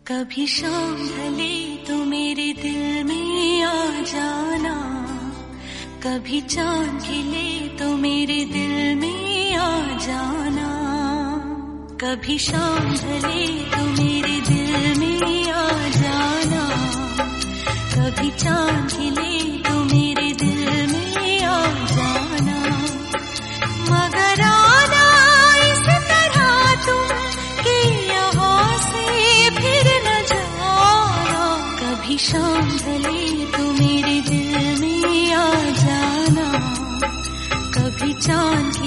कभी शाम ढले तो मेरे दिल में आ जाना, कभी चांद खिले तो मेरे दिल में आ जाना। कभी शाम ढले तो मेरे दिल में आ जाना, कभी चांद खिले तो मेरे दिल में आ जाना। मगर आना इस तरह तुम कि यहाँ से फिर न जाना। कभी शाम ढले तो मेरे दिल में आ जाना, कभी चांद